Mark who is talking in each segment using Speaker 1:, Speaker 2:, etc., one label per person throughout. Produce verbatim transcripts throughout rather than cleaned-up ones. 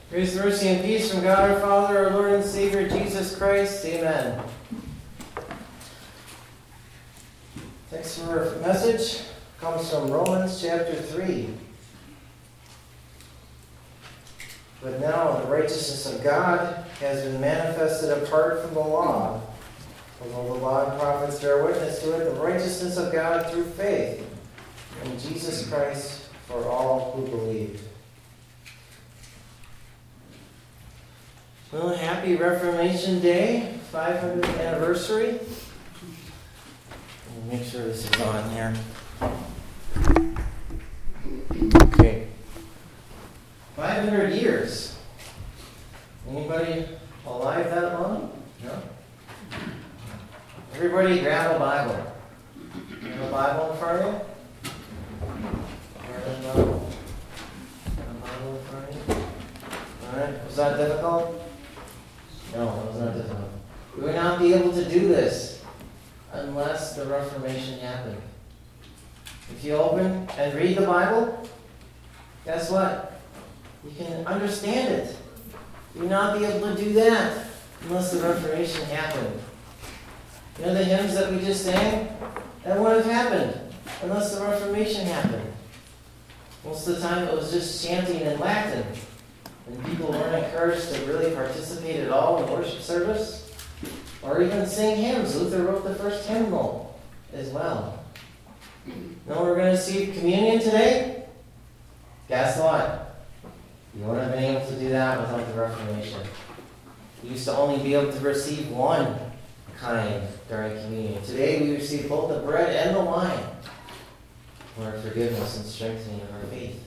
Speaker 1: Grace, mercy, and peace from God our Father, our Lord and Savior, Jesus Christ. Amen. Text for our message comes from Romans chapter three. But now the righteousness of God has been manifested apart from the law. Although the law and prophets bear witness to it, the righteousness of God through faith in Jesus Christ for all who believe. Well, happy Reformation Day, five hundredth anniversary. Let me make sure this is on here. Okay. five hundred years. Anybody alive that long? No? Everybody grab a Bible. You have a Bible in front of you? Grab a Bible. Grab a Bible in front of you? Alright, was that difficult? No, it was not difficult. We would not be able to do this unless the Reformation happened. If you open and read the Bible, guess what? You can understand it. You would not be able to do that unless the Reformation happened. You know the hymns that we just sang? That wouldn't have happened unless the Reformation happened. Most of the time it was just chanting in Latin. And people weren't encouraged to really participate at all in worship service or even sing hymns. Luther wrote the first hymnal as well. Now we're going to see communion today. Guess what? You wouldn't have been able to do that without the Reformation. You used to only be able to receive one kind during communion. Today we receive both the bread and the wine for our forgiveness and strengthening of our faith.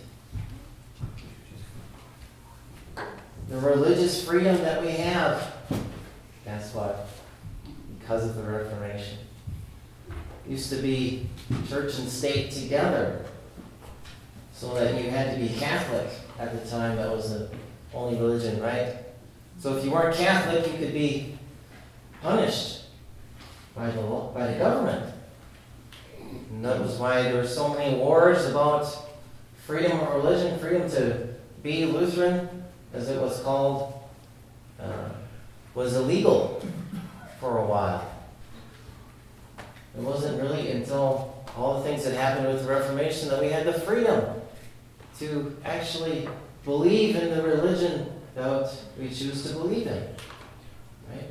Speaker 1: The religious freedom that we have, guess what? Because of the Reformation. It used to be church and state together, so that you had to be Catholic at the time. That was the only religion, right? So if you weren't Catholic, you could be punished by the law, by the government. And that was why there were so many wars about freedom of religion, freedom to be Lutheran, as it was called, uh, was illegal for a while. It wasn't really until all the things that happened with the Reformation that we had the freedom to actually believe in the religion that we choose to believe in. Right?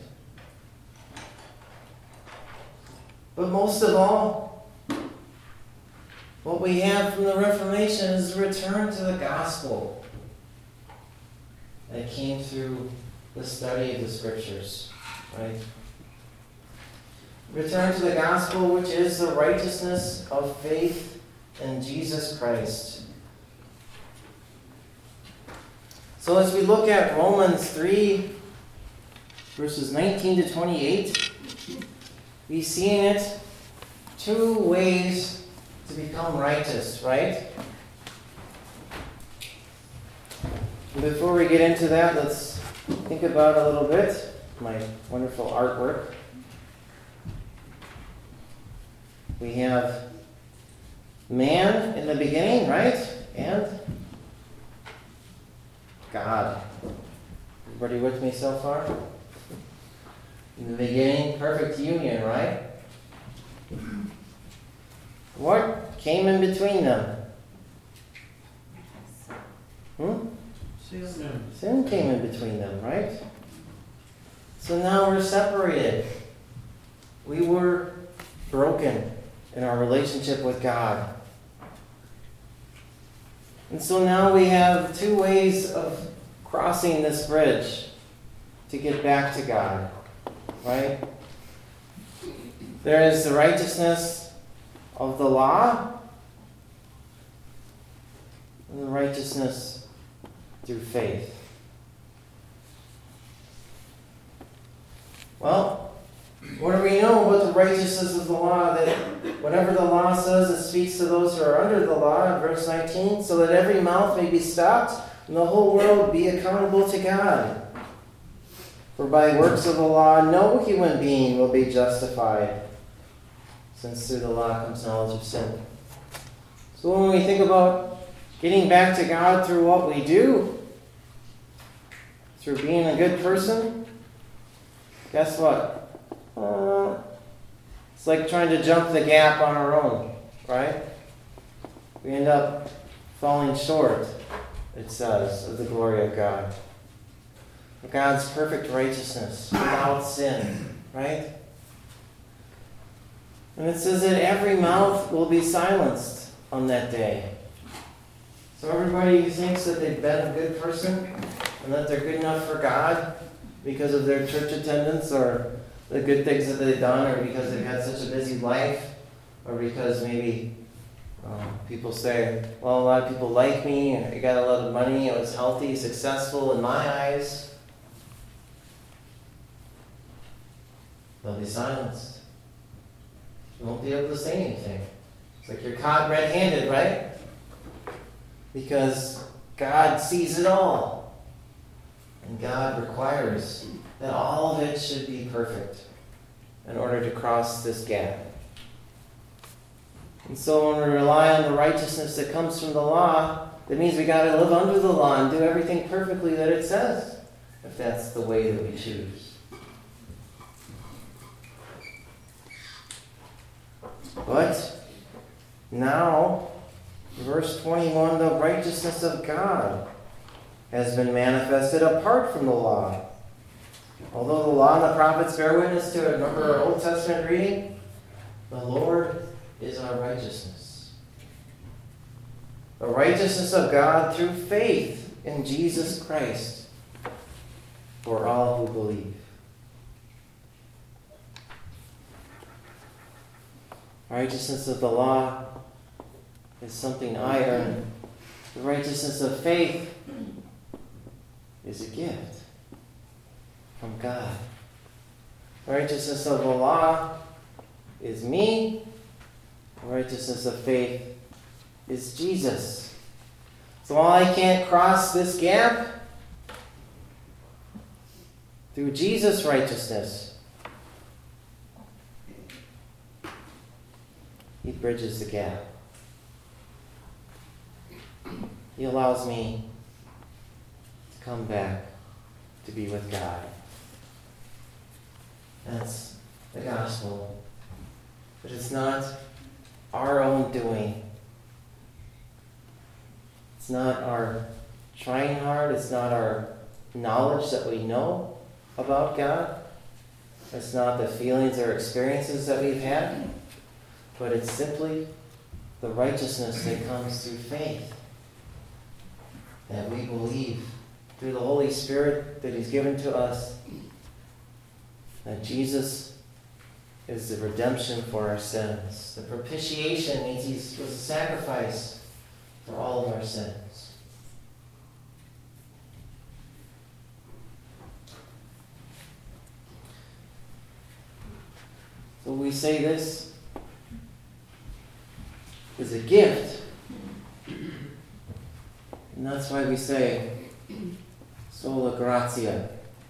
Speaker 1: But most of all, what we have from the Reformation is a return to the gospel that came through the study of the Scriptures, right? Return to the gospel, which is the righteousness of faith in Jesus Christ. So as we look at Romans three, verses nineteen to twenty-eight, we see in it two ways to become righteous, right? Before we get into that, let's think about a little bit my wonderful artwork. We have man in the beginning, right? And God. Everybody with me so far? In the beginning, perfect union, right? What came in between them? Hmm? Sin. Sin came in between them, right? So now we're separated. We were broken in our relationship with God. And so now we have two ways of crossing this bridge to get back to God, right? There is the righteousness of the law and the righteousness through faith. Well, what do we know about the righteousness of the law? That whatever the law says, it speaks to those who are under the law, in verse nineteen, so that every mouth may be stopped and the whole world be accountable to God. For by works of the law, no human being will be justified, since through the law comes knowledge of sin. So when we think about getting back to God through what we do, through being a good person, guess what? Uh, it's like trying to jump the gap on our own, right? We end up falling short, it says, of the glory of God. God's perfect righteousness, without sin, right? And it says that every mouth will be silenced on that day. So everybody who thinks that they've been a good person and that they're good enough for God because of their church attendance or the good things that they've done or because they've had such a busy life or because maybe um, people say, well, a lot of people like me, I got a lot of money, I was healthy, successful in my eyes. They'll be silenced. You won't be able to say anything. It's like you're caught red-handed, right? Because God sees it all. And God requires that all of it should be perfect in order to cross this gap. And so when we rely on the righteousness that comes from the law, that means we got to live under the law and do everything perfectly that it says, if that's the way that we choose. But now, verse twenty-one, the righteousness of God has been manifested apart from the law. Although the law and the prophets bear witness to it, remember our Old Testament reading? The Lord is our righteousness. The righteousness of God through faith in Jesus Christ for all who believe. Righteousness of the law is something I earn. The righteousness of faith is a gift from God. The righteousness of the law is me. The righteousness of faith is Jesus. So while I can't cross this gap, through Jesus' righteousness, He bridges the gap. He allows me to come back to be with God. That's the gospel. But it's not our own doing. It's not our trying hard. It's not our knowledge that we know about God. It's not the feelings or experiences that we've had. But it's simply the righteousness that comes through faith. That we believe through the Holy Spirit that He's given to us. That Jesus is the redemption for our sins. The propitiation means He was a sacrifice for all of our sins. So we say this is a gift. And that's why we say sola gratia.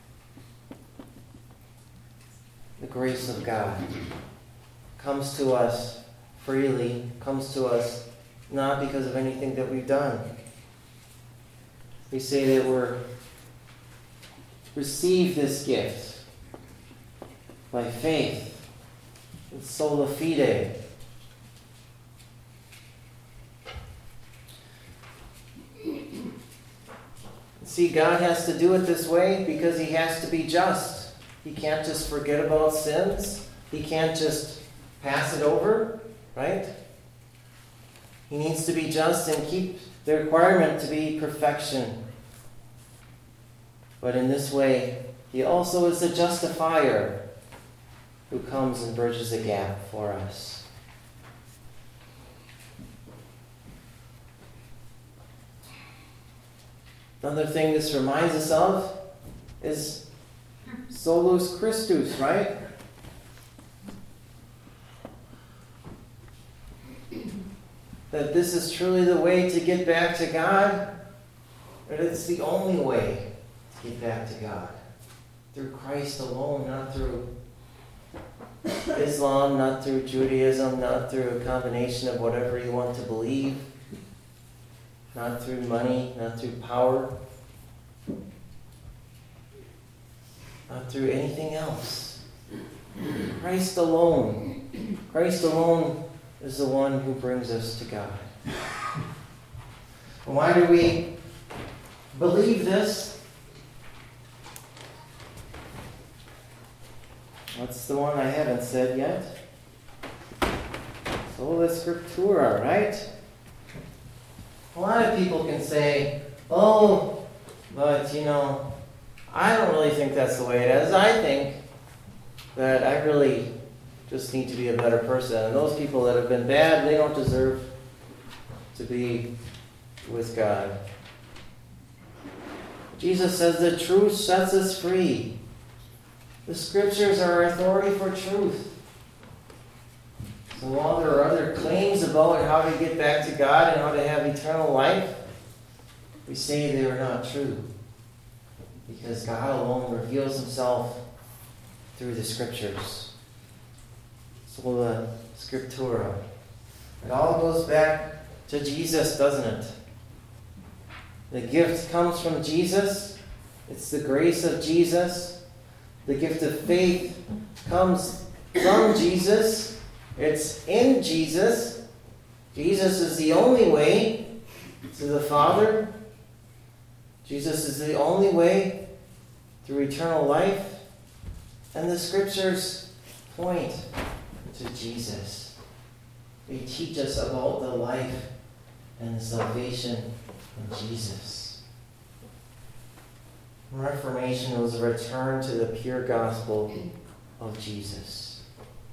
Speaker 1: The grace of God comes to us freely, comes to us not because of anything that we've done. We say that we're receive this gift by faith, with sola fide. See, God has to do it this way because He has to be just. He can't just forget about sins. He can't just pass it over, right? He needs to be just and keep the requirement to be perfection. But in this way, He also is the justifier who comes and bridges a gap for us. Another thing this reminds us of is solus Christus, right? That this is truly the way to get back to God, that it's the only way to get back to God. Through Christ alone, not through Islam, not through Judaism, not through a combination of whatever you want to believe. Not through money, not through power. not through anything else. Christ alone. Christ alone is the one who brings us to God. Why do we believe this? What's the one I haven't said yet? Sola Scriptura, right? A lot of people can say, oh, but you know, I don't really think that's the way it is. I think that I really just need to be a better person. And those people that have been bad, they don't deserve to be with God. Jesus says the truth sets us free. The Scriptures are our authority for truth. So while there are other claims about how to get back to God and how to have eternal life, we say they are not true. Because God alone reveals himself through the Scriptures. Sola Scriptura. It all goes back to Jesus, doesn't it? The gift comes from Jesus. It's the grace of Jesus. The gift of faith comes from Jesus. It's in Jesus. Jesus is the only way to the Father. Jesus is the only way through eternal life. And the Scriptures point to Jesus. They teach us about the life and the salvation of Jesus. Reformation was a return to the pure gospel of Jesus.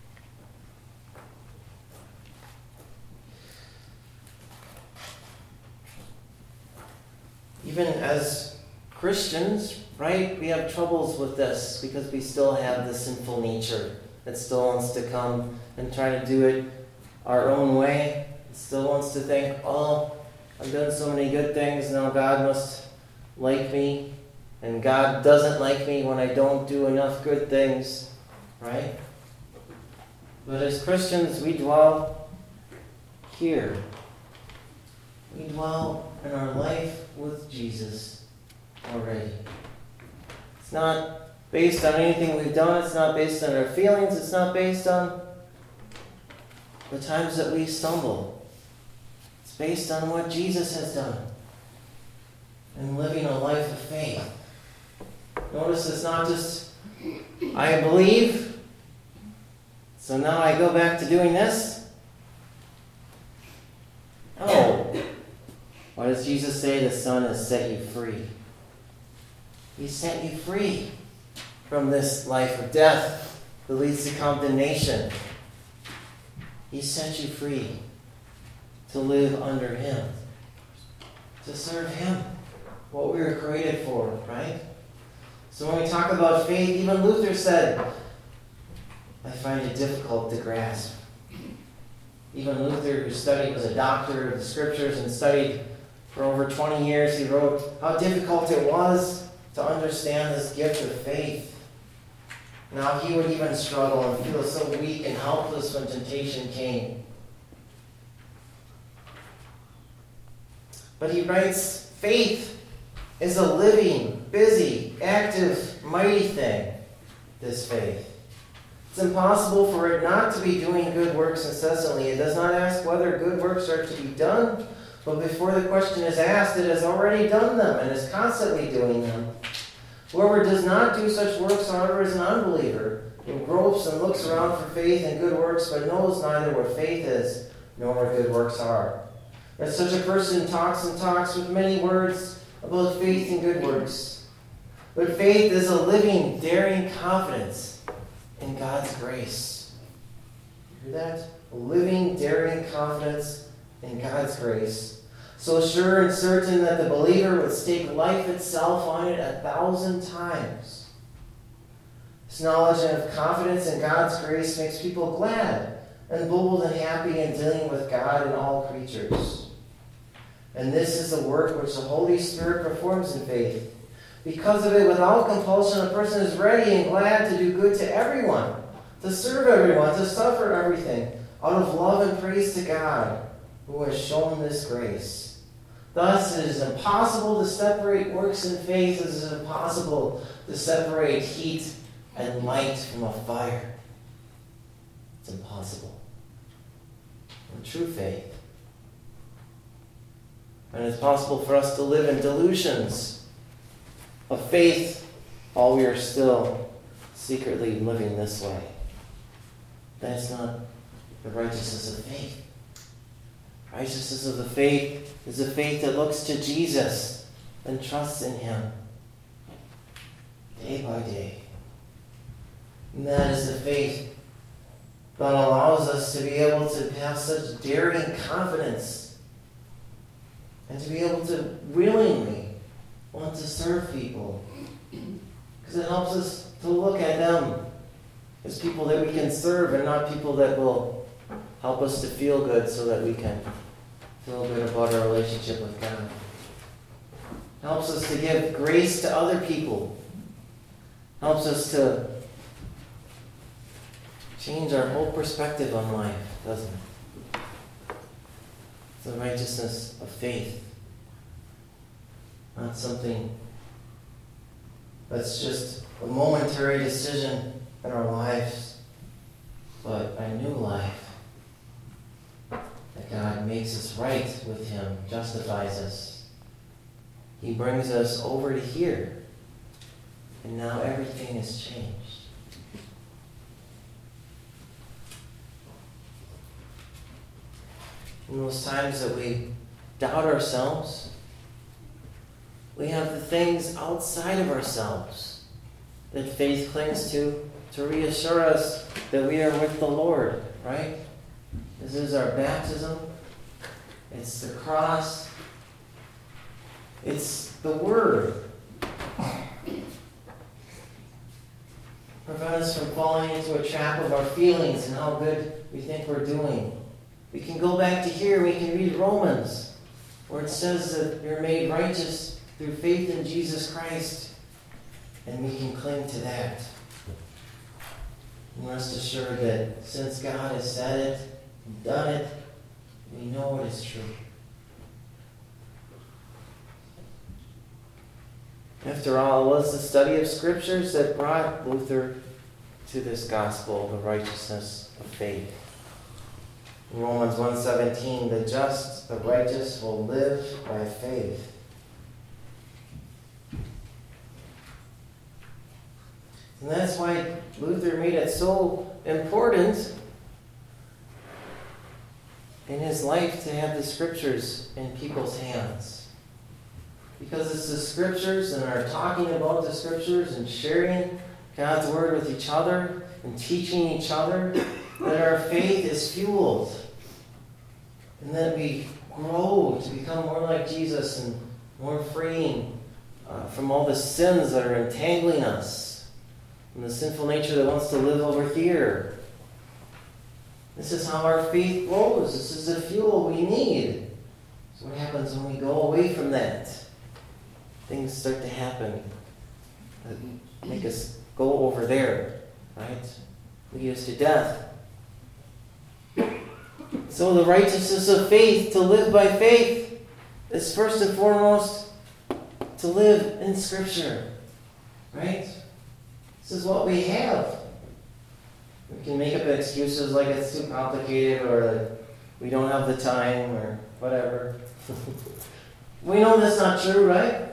Speaker 1: Even as Christians, right, we have troubles with this because we still have the sinful nature that still wants to come and try to do it our own way. It still wants to think, oh, I've done so many good things, now God must like me. And God doesn't like me when I don't do enough good things, right? But as Christians, we dwell here. We dwell in our life with Jesus already. It's not based on anything we've done. It's not based on our feelings. It's not based on the times that we stumble. It's based on what Jesus has done and living a life of faith. Notice it's not just, I believe, so now I go back to doing this. No. What does Jesus say? The Son has set you free. He set you free from this life of death that leads to condemnation. He set you free to live under Him, to serve Him, what we were created for, right? So when we talk about faith, even Luther said, I find it difficult to grasp. Even Luther, who studied, was a doctor of the Scriptures and studied for over twenty years, he wrote how difficult it was to understand this gift of faith. Now he would even struggle and feel so weak and helpless when temptation came. But he writes, faith is a living, busy, active, mighty thing, this faith. It's impossible for it not to be doing good works incessantly. It does not ask whether good works are to be done, but before the question is asked, it has already done them and is constantly doing them. Whoever does not do such works, however, is an unbeliever, who gropes and looks around for faith and good works, but knows neither what faith is nor what good works are. That such a person talks and talks with many words about faith and good works. But faith is a living, daring confidence in God's grace. You hear that? A living, daring confidence in God's grace. So sure and certain that the believer would stake life itself on it a thousand times. This knowledge and confidence in God's grace makes people glad and bold and happy in dealing with God and all creatures. And this is the work which the Holy Spirit performs in faith. Because of it, without compulsion, a person is ready and glad to do good to everyone, to serve everyone, to suffer everything, out of love and praise to God, who has shown this grace. Thus, it is impossible to separate works and faith as it is impossible to separate heat and light from a fire. It's impossible. And true faith. And it's possible for us to live in delusions of faith while we are still secretly living this way. That's not the righteousness of faith. Righteousness of the faith is a faith that looks to Jesus and trusts in Him day by day. And that is the faith that allows us to be able to have such daring confidence and to be able to willingly want to serve people. Because it helps us to look at them as people that we can serve and not people that will help us to feel good so that we can feel good about our relationship with God. It helps us to give grace to other people. It helps us to change our whole perspective on life, doesn't it? It's the righteousness of faith. Not something that's just a momentary decision in our lives, but a new life. That God makes us right with Him, justifies us. He brings us over to here, and now everything has changed. In those times that we doubt ourselves, we have the things outside of ourselves that faith clings to to reassure us that we are with the Lord, right? This is our baptism. It's the cross. It's the Word. Prevent us from falling into a trap of our feelings and how good we think we're doing. We can go back to here, we can read Romans, where it says that you're made righteous through faith in Jesus Christ, and we can cling to that. And rest assured that since God has said it and done it, we know it is true. After all, it was the study of Scriptures that brought Luther to this gospel, the righteousness of faith. In Romans one seventeen, the just, the righteous will live by faith. And that's why Luther made it so important in his life to have the Scriptures in people's hands. Because it's the Scriptures and our talking about the Scriptures and sharing God's Word with each other and teaching each other that our faith is fueled. And that we grow to become more like Jesus and more freeing uh, from all the sins that are entangling us, and the sinful nature that wants to live over here. This is how our faith grows. This is the fuel we need. So what happens when we go away from that? Things start to happen that make us go over there, right? Lead us to death. So the righteousness of faith, to live by faith, is first and foremost to live in Scripture, right? This is what we have. We can make up excuses like it's too complicated or that we don't have the time or whatever. We know that's not true, right?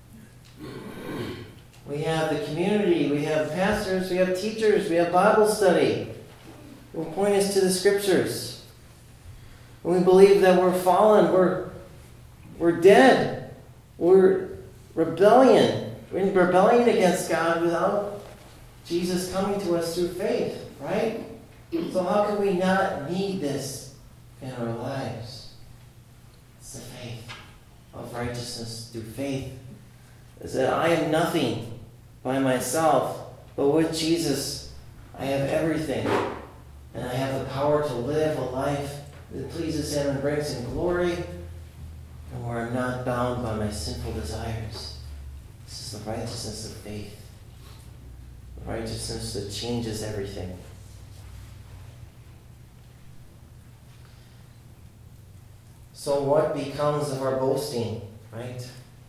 Speaker 1: We have the community, we have pastors, we have teachers, we have Bible study. Who point us to the Scriptures. When we believe that we're fallen, we're, we're dead, we're rebellion. We're in rebellion against God without Jesus coming to us through faith, right? So how can we not need this in our lives? It's the faith of righteousness through faith. Is that I am nothing by myself, but with Jesus I have everything. And I have the power to live a life that pleases Him and brings Him glory, and where I'm not bound by my sinful desires. This is the righteousness of faith. The righteousness that changes everything. So So what becomes of our boasting, right?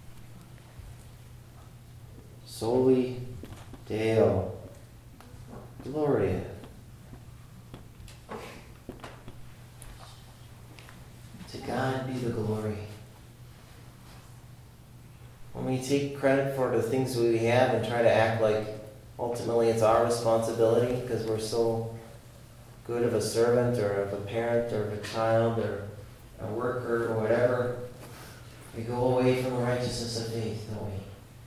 Speaker 1: Soli Deo Gloria. To God be the glory. When we take credit for the things we have and try to act like ultimately it's our responsibility because we're so good of a servant or of a parent or of a child or a worker or whatever, we go away from the righteousness of faith, don't we?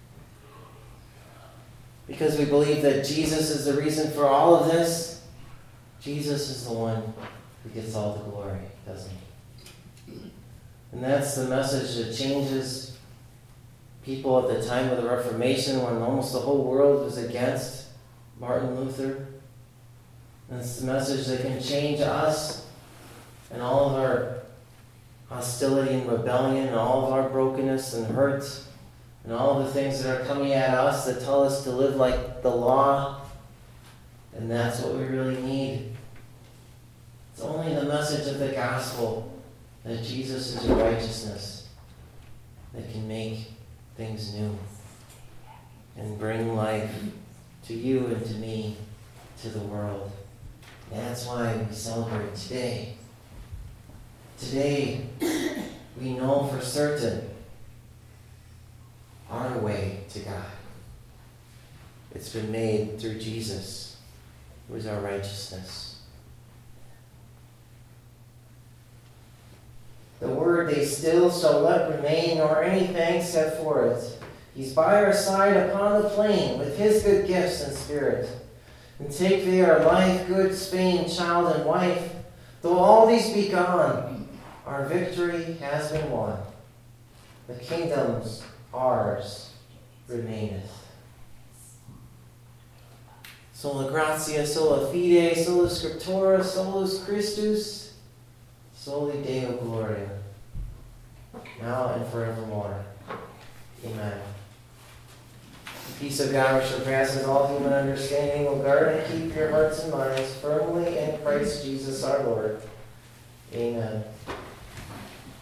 Speaker 1: Because we believe that Jesus is the reason for all of this, Jesus is the one who gets all the glory, doesn't he? And that's the message that changes people at the time of the Reformation when almost the whole world was against Martin Luther. And it's the message that can change us and all of our hostility and rebellion and all of our brokenness and hurt and all of the things that are coming at us that tell us to live like the law. And that's what we really need. It's only the message of the gospel that Jesus is your righteousness that can make things new and bring life to you and to me, to the world. That's why we celebrate today. Today, we know for certain our way to God. It's been made through Jesus, who is our righteousness. The word they still shall let remain, nor any thanks set for it. He's by our side upon the plain, with his good gifts and spirit. And take they our life, good Spain, child and wife. Though all these be gone, our victory has been won. The kingdom's ours remaineth. Sola gratia, sola fide, sola scriptura, solus Christus, soli Deo gloria, now and forevermore. Amen. The peace of God which surpasses all human understanding will guard and keep your hearts and minds firmly in Christ Jesus our Lord. Amen.